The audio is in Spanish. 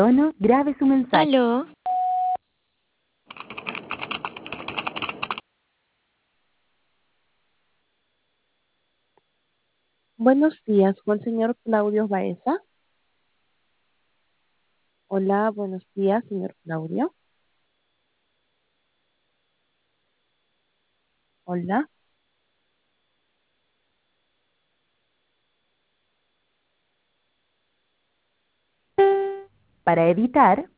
tono, grabe su mensaje. Aló, Buenos días, con el señor Claudio Baeza. Hola, buenos días, señor Claudio. Hola. Para editar,